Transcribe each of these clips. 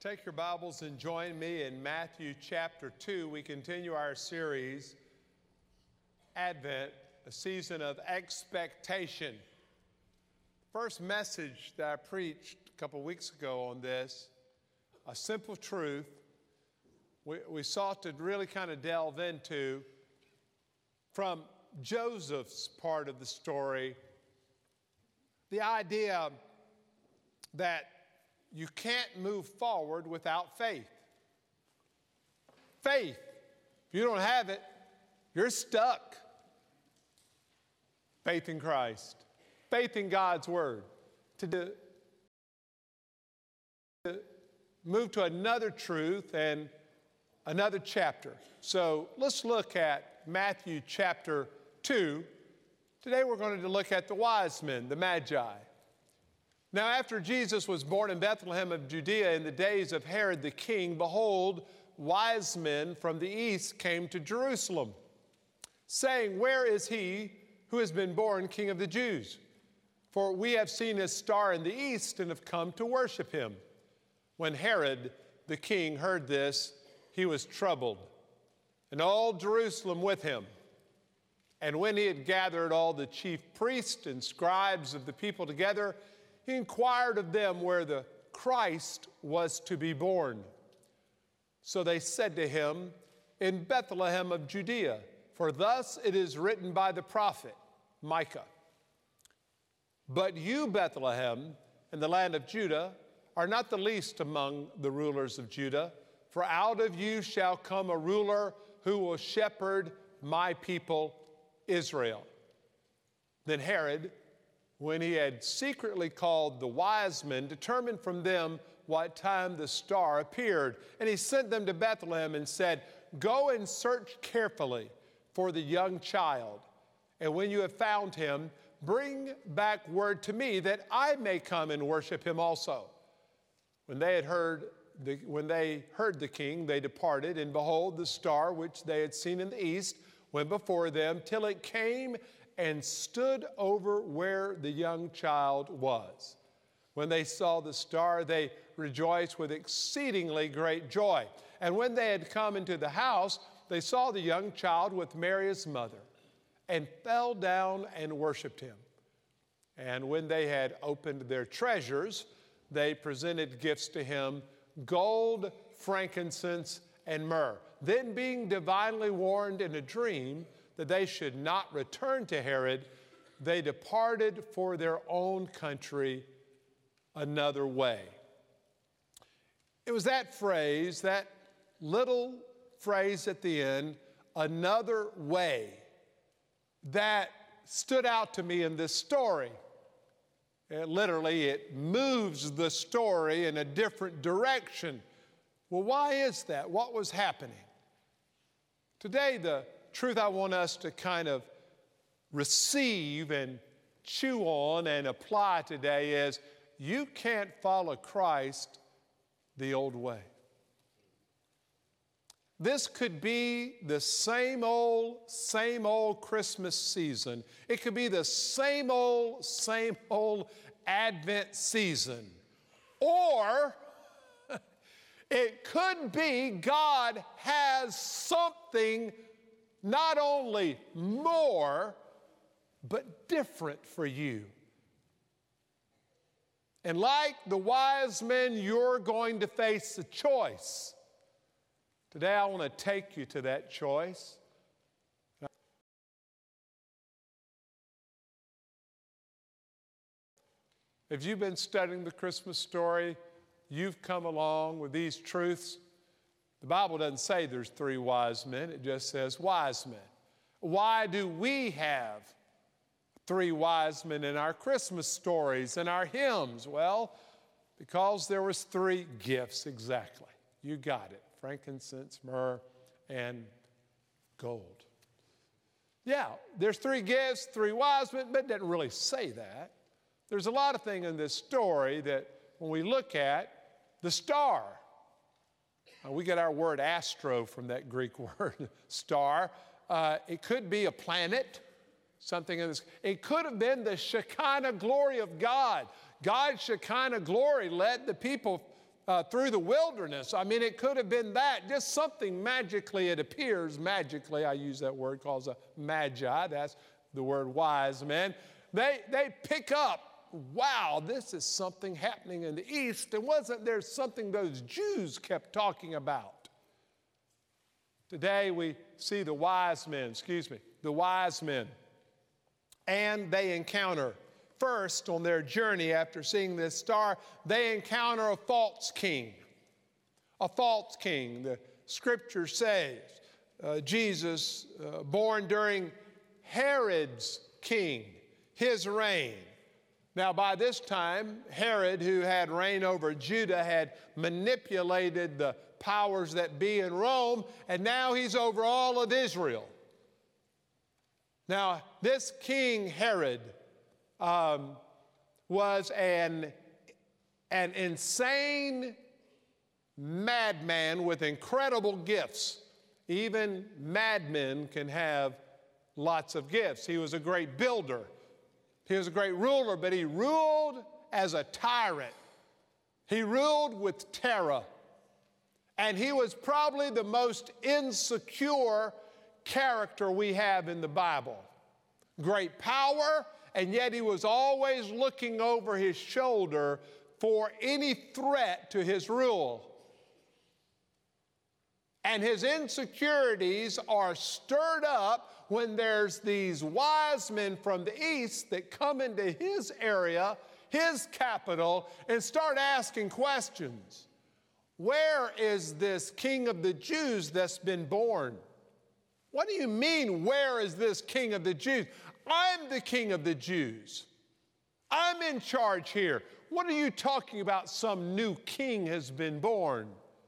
Take your Bibles and join me in Matthew chapter 2. We continue our series, Advent, a season of expectation. First message that I preached a couple weeks ago on this, a simple truth, we sought to really kind of delve into from Joseph's part of the story, the idea that you can't move forward without faith. Faith, if you don't have it, you're stuck. Faith in Christ, faith in God's Word. To move to another truth and another chapter. So let's look at Matthew chapter 2. Today we're going to look at the wise men, the Magi. Now, after Jesus was born in Bethlehem of Judea in the days of Herod the king, behold, wise men from the east came to Jerusalem, saying, "Where is he who has been born King of the Jews? For we have seen his star in the east and have come to worship him." When Herod the king heard this, he was troubled, and all Jerusalem with him. And when he had gathered all the chief priests and scribes of the people together, he inquired of them where the Christ was to be born. So they said to him, "In Bethlehem of Judea, for thus it is written by the prophet Micah. But you, Bethlehem, in the land of Judah, are not the least among the rulers of Judah, for out of you shall come a ruler who will shepherd my people Israel." Then Herod, when he had secretly called the wise men, determined from them what time the star appeared. And he sent them to Bethlehem and said, "Go and search carefully for the young child. And when you have found him, bring back word to me that I may come and worship him also." When they heard the king, they departed, and behold, the star which they had seen in the east went before them till it came and stood over where the young child was. When they saw the star, they rejoiced with exceedingly great joy. And when they had come into the house, they saw the young child with Mary his mother, and fell down and worshiped him. And when they had opened their treasures, they presented gifts to him, gold, frankincense, and myrrh. Then, being divinely warned in a dream that they should not return to Herod, they departed for their own country another way. It was that phrase, that little phrase at the end, "another way," that stood out to me in this story. Literally, it moves the story in a different direction. Well, why is that? What was happening? Today, the truth I want us to kind of receive and chew on and apply today is you can't follow Christ the old way. This could be the same old Christmas season. It could be the same old Advent season. Or it could be God has something not only more, but different for you. And like the wise men, you're going to face a choice. Today, I want to take you to that choice. If you've been studying the Christmas story, you've come along with these truths. The Bible doesn't say there's three wise men. It just says wise men. Why do we have three wise men in our Christmas stories and our hymns? Well, because there was three gifts exactly. You got it. Frankincense, myrrh, and gold. Yeah, there's three gifts, three wise men, but it doesn't really say that. There's a lot of things in this story that when we look at the star, we get our word astro from that Greek word, star. It could be a planet, something in this. It could have been the Shekinah glory of God. God's Shekinah glory led the people through the wilderness. I mean, it could have been that. Just something magically, it appears, magically, I use that word, calls a magi. That's the word wise men. They pick up, wow, this is something happening in the east. And wasn't there something those Jews kept talking about? Today we see the wise men, and they encounter, first on their journey after seeing this star, they encounter a false king. A false king. The scripture says Jesus, born during Herod's king, his reign. Now, by this time, Herod, who had reign over Judah, had manipulated the powers that be in Rome, and now he's over all of Israel. Now, this King Herod was an insane madman with incredible gifts. Even madmen can have lots of gifts. He was a great builder. He was a great ruler, but he ruled as a tyrant. He ruled with terror. And he was probably the most insecure character we have in the Bible. Great power, and yet he was always looking over his shoulder for any threat to his rule. And his insecurities are stirred up when there's these wise men from the east that come into his area, his capital, and start asking questions. Where is this King of the Jews that's been born? What do you mean, where is this King of the Jews? I'm the King of the Jews. I'm in charge here. What are you talking about? Some new king has been born.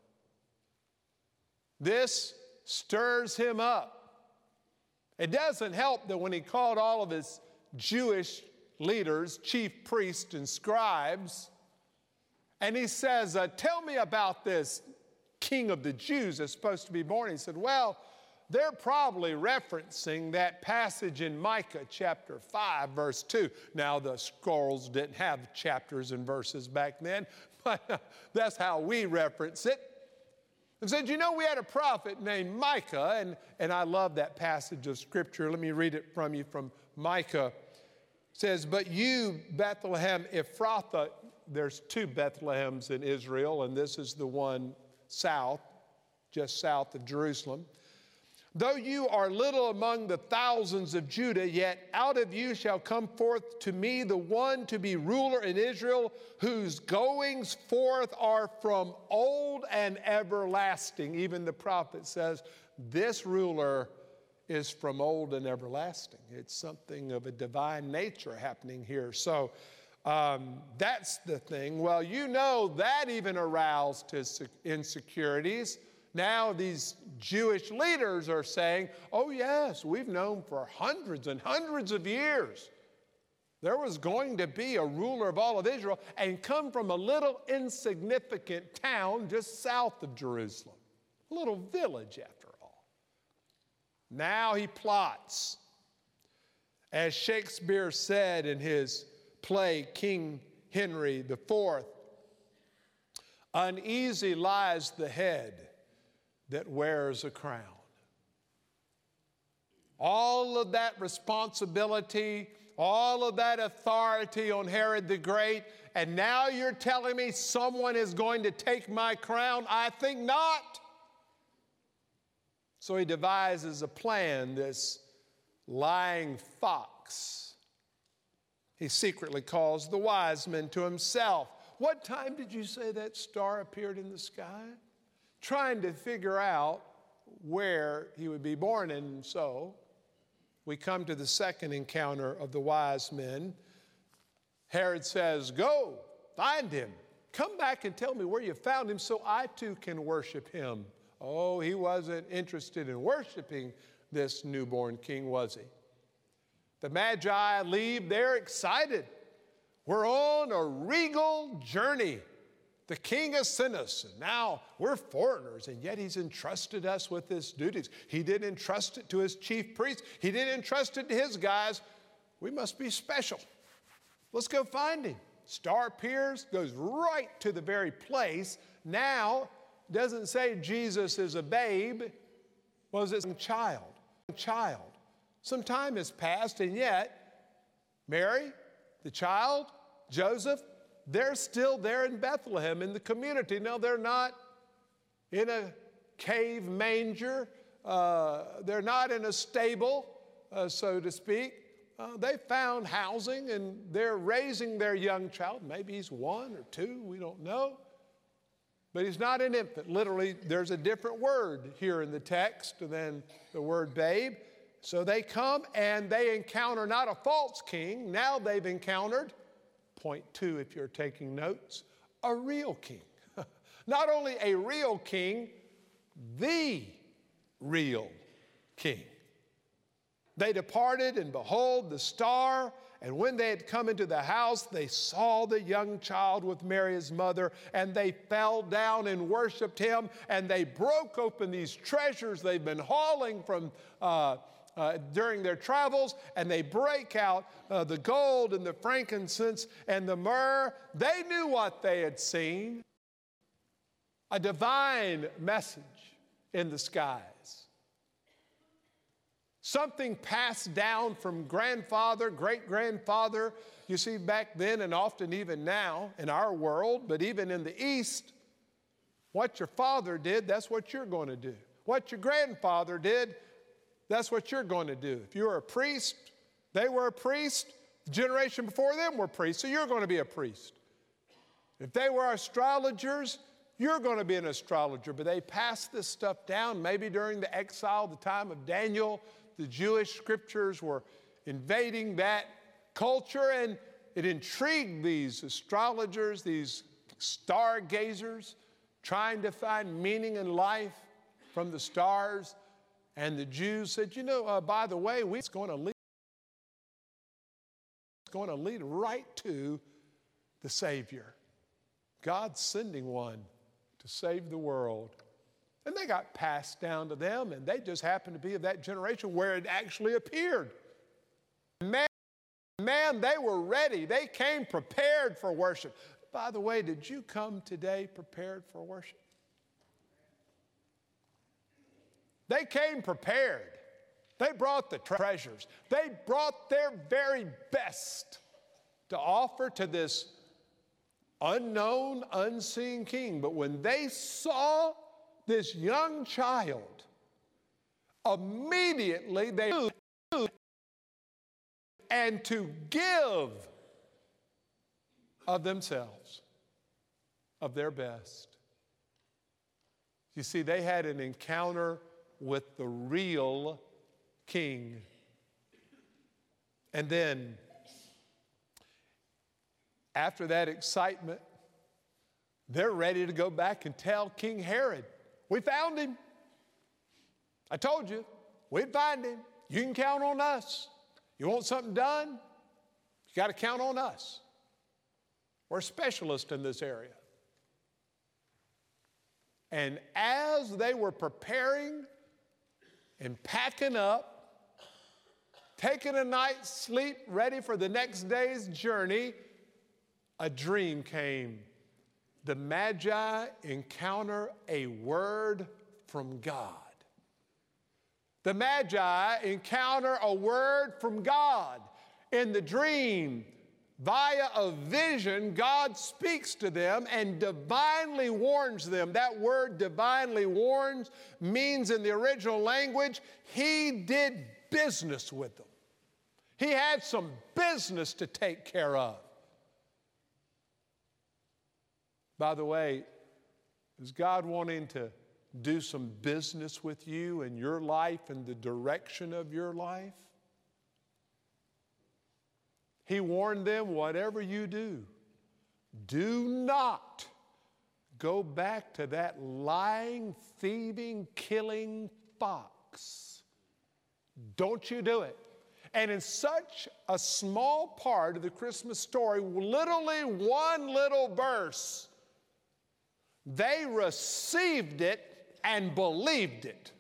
This stirs him up. It doesn't help that when he called all of his Jewish leaders, chief priests and scribes, and he says, tell me about this King of the Jews that's supposed to be born. He said, well, they're probably referencing that passage in Micah chapter 5, verse 2. Now, the scrolls didn't have chapters and verses back then, but that's how we reference it. And said, you know, we had a prophet named Micah, and I love that passage of Scripture. Let me read it from you from Micah. It says, but you, Bethlehem Ephrathah, there's two Bethlehems in Israel, and this is the one south, just south of Jerusalem. Though you are little among the thousands of Judah, yet out of you shall come forth to me the one to be ruler in Israel, whose goings forth are from old and everlasting. Even the prophet says, this ruler is from old and everlasting. It's something of a divine nature happening here. So that's the thing. Well, you know, that even aroused his insecurities. Now these Jewish leaders are saying, oh yes, we've known for hundreds and hundreds of years there was going to be a ruler of all of Israel and come from a little insignificant town just south of Jerusalem. A little village after all. Now he plots. As Shakespeare said in his play King Henry IV, uneasy lies the head that wears a crown. All of that responsibility, all of that authority on Herod the Great, and now you're telling me someone is going to take my crown? I think not. So he devises a plan, this lying fox. He secretly calls the wise men to himself. What time did you say that star appeared in the sky? Trying to figure out where he would be born. And so we come to the second encounter of the wise men. Herod says, go, find him. Come back and tell me where you found him so I too can worship him. Oh, he wasn't interested in worshiping this newborn king, was he? The Magi leave, they're excited. We're on a regal journey. The king has sent us, and now we're foreigners, and yet he's entrusted us with his duties. He didn't entrust it to his chief priests. He didn't entrust it to his guys. We must be special. Let's go find him. Star appears, goes right to the very place. Now, doesn't say Jesus is a babe. Was it a child? A child. Some time has passed, and yet Mary, the child, Joseph, they're still there in Bethlehem in the community. No, they're not in a cave manger. They're not in a stable, so to speak. They found housing, and they're raising their young child. Maybe he's 1 or 2, we don't know. But he's not an infant. Literally, there's a different word here in the text than the word babe. So they come and they encounter not a false king. Now they've encountered, point 2 if you're taking notes, a real king. Not only a real king, the real king. They departed, and behold, the star. And when they had come into the house, they saw the young child with Mary his mother, and they fell down and worshiped him, and they broke open these treasures they've been hauling from during their travels, and they break out the gold and the frankincense and the myrrh. They knew what they had seen, a divine message in the skies. Something passed down from grandfather, great-grandfather. You see, back then and often even now in our world, but even in the East, what your father did, that's what you're going to do. What your grandfather did, that's what you're going to do. If you were a priest, they were a priest. The generation before them were priests, so you're going to be a priest. If they were astrologers, you're going to be an astrologer. But they passed this stuff down maybe during the exile, the time of Daniel. The Jewish scriptures were invading that culture, and it intrigued these astrologers, these stargazers, trying to find meaning in life from the stars. And the Jews said, by the way, it's going to lead right to the Savior. God's sending one to save the world. And they got passed down to them, and they just happened to be of that generation where it actually appeared. Man, they were ready. They came prepared for worship. By the way, did you come today prepared for worship? They came prepared. They brought the treasures. They brought their very best to offer to this unknown, unseen king. But when they saw this young child, immediately they knew and to give of themselves, of their best. You see, they had an encounter with the real king. And then, after that excitement, they're ready to go back and tell King Herod, we found him. I told you, we'd find him. You can count on us. You want something done? You got to count on us. We're specialists in this area. And as they were preparing and packing up, taking a night's sleep, ready for the next day's journey, a dream came. The Magi encounter a word from God. The Magi encounter a word from God. In the dream, via a vision, God speaks to them and divinely warns them. That word divinely warns means in the original language, he did business with them. He had some business to take care of. By the way, is God wanting to do some business with you in your life and the direction of your life? He warned them, whatever you do, do not go back to that lying, thieving, killing fox. Don't you do it. And in such a small part of the Christmas story, literally one little verse, they received it and believed it.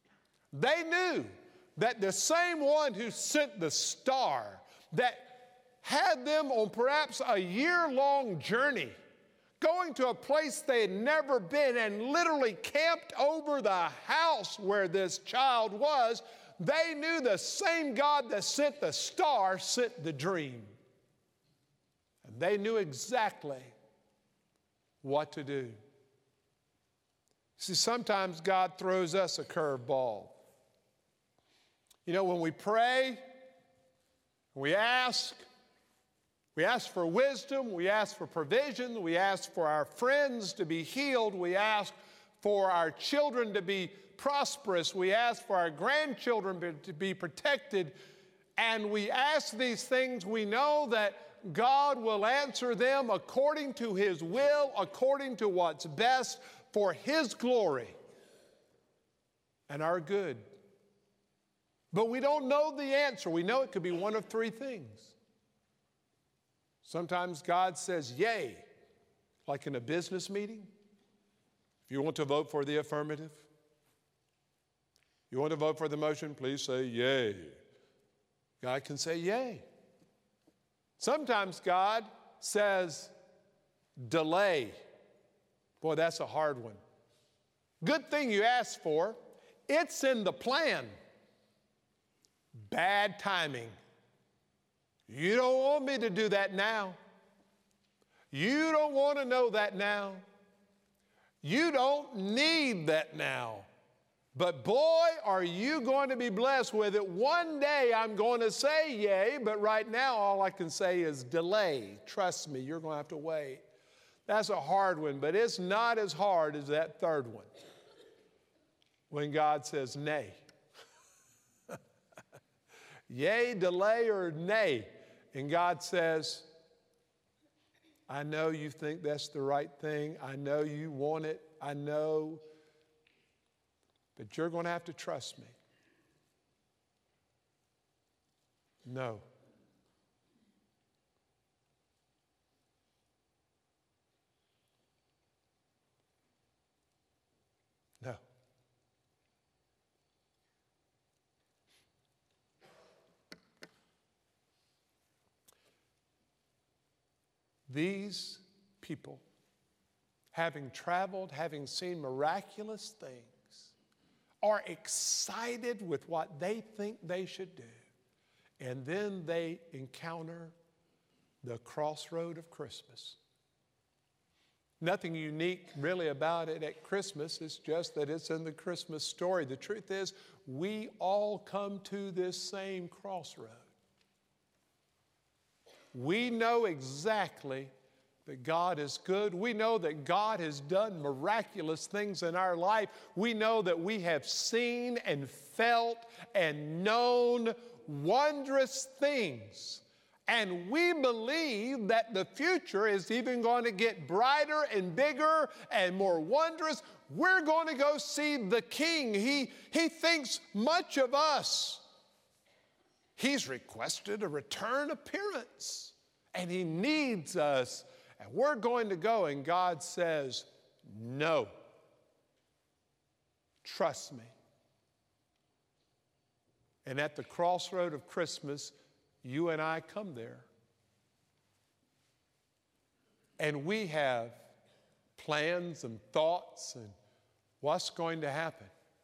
They knew that the same one who sent the star, that had them on perhaps a year-long journey, going to a place they had never been and literally camped over the house where this child was, they knew the same God that sent the star sent the dream. And they knew exactly what to do. See, sometimes God throws us a curveball. You know, when we pray, we ask for wisdom, we ask for provision, we ask for our friends to be healed, we ask for our children to be prosperous, we ask for our grandchildren to be protected, and we ask these things, we know that God will answer them according to His will, according to what's best for His glory and our good. But we don't know the answer. We know it could be one of three things. Sometimes God says, yay, like in a business meeting. If you want to vote for the affirmative, you want to vote for the motion, please say yay. God can say yay. Sometimes God says delay. Boy, that's a hard one. Good thing you asked for. It's in the plan. Bad timing. You don't want me to do that now. You don't want to know that now. You don't need that now. But boy, are you going to be blessed with it. One day I'm going to say yay, but right now all I can say is delay. Trust me, you're going to have to wait. That's a hard one, but it's not as hard as that third one. When God says nay. Yea, delay, or nay. And God says, I know you think that's the right thing. I know you want it. I know. But you're going to have to trust me. No. No. These people, having traveled, having seen miraculous things, are excited with what they think they should do. And then they encounter the crossroad of Christmas. Nothing unique really about it at Christmas. It's just that it's in the Christmas story. The truth is, we all come to this same crossroad. We know exactly that God is good. We know that God has done miraculous things in our life. We know that we have seen and felt and known wondrous things. And we believe that the future is even going to get brighter and bigger and more wondrous. We're going to go see the King. He thinks much of us. He's requested a return appearance, and He needs us. And we're going to go, and God says, no. Trust me. And at the crossroad of Christmas, you and I come there. And we have plans and thoughts and what's going to happen.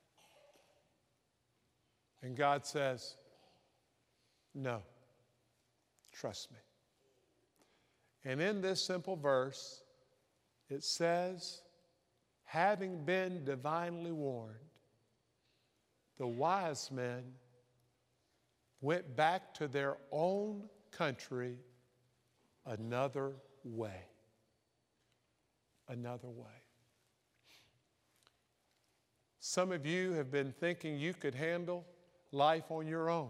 And God says, no, trust me. And in this simple verse, it says, having been divinely warned, the wise men went back to their own country another way. Another way. Some of you have been thinking you could handle life on your own.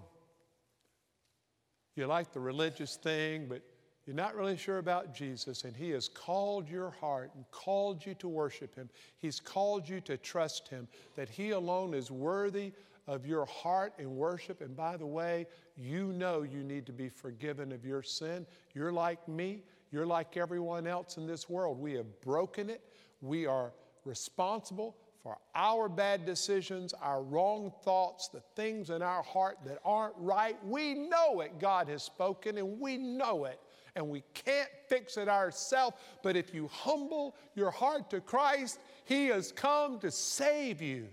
You like the religious thing, but you're not really sure about Jesus, and He has called your heart and called you to worship Him. He's called you to trust Him, that He alone is worthy of your heart and worship. And by the way, you know you need to be forgiven of your sin. You're like me. You're like everyone else in this world. We have broken it. We are responsible for our bad decisions, our wrong thoughts, the things in our heart that aren't right. We know it, God has spoken, and we know it. And we can't fix it ourselves. But if you humble your heart to Christ, He has come to save you.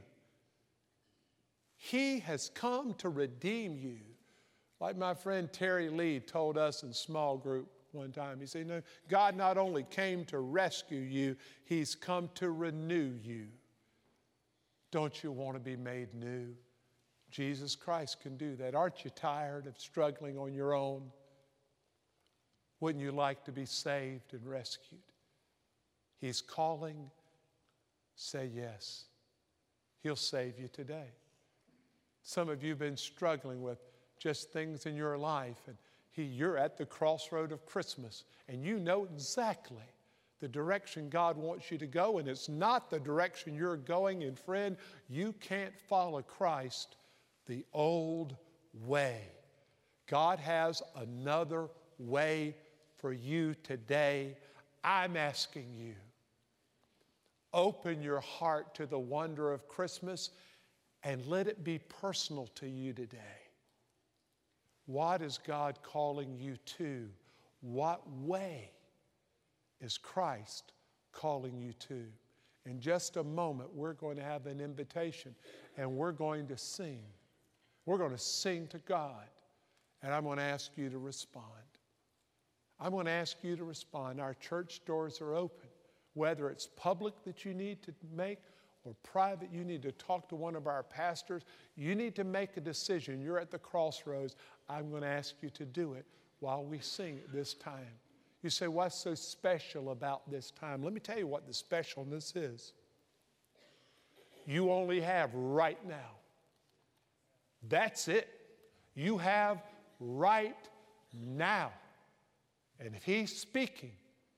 He has come to redeem you. Like my friend Terry Lee told us in small group one time. He said, no, God not only came to rescue you, He's come to renew you. Don't you want to be made new? Jesus Christ can do that. Aren't you tired of struggling on your own? Wouldn't you like to be saved and rescued? He's calling. Say yes. He'll save you today. Some of you have been struggling with just things in your life, and you're at the crossroad of Christmas, and you know exactly the direction God wants you to go, and it's not the direction you're going. And friend, you can't follow Christ the old way. God has another way for you today. I'm asking you, open your heart to the wonder of Christmas and let it be personal to you today. What is God calling you to? What way is Christ calling you to? In just a moment, we're going to have an invitation, and we're going to sing. We're going to sing to God, and I'm going to ask you to respond. I'm going to ask you to respond. Our church doors are open. Whether it's public that you need to make or private, you need to talk to one of our pastors. You need to make a decision. You're at the crossroads. I'm going to ask you to do it while we sing at this time. You say, what's so special about this time? Let me tell you what the specialness is. You only have right now. That's it. You have right now. And if He's speaking,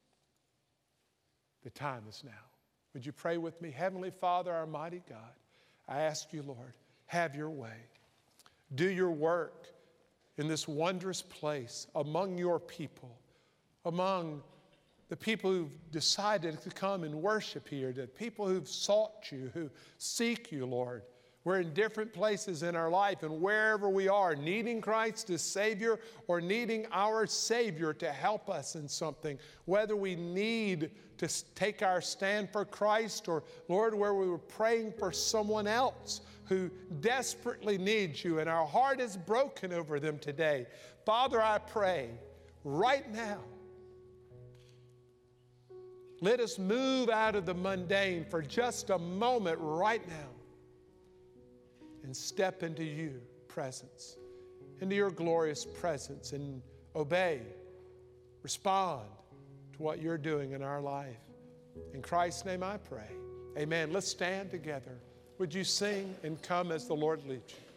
the time is now. Would you pray with me? Heavenly Father, our mighty God, I ask you, Lord, have your way. Do your work in this wondrous place among your people, among the people who've decided to come and worship here, the people who've sought you, who seek you, Lord. We're in different places in our life, and wherever we are, needing Christ as Savior or needing our Savior to help us in something, whether we need to take our stand for Christ or, Lord, where we were praying for someone else who desperately needs you and our heart is broken over them today. Father, I pray right now, let us move out of the mundane for just a moment right now and step into your presence, into your glorious presence, and obey, respond to what you're doing in our life. In Christ's name I pray. Amen. Let's stand together. Would you sing and come as the Lord leads you?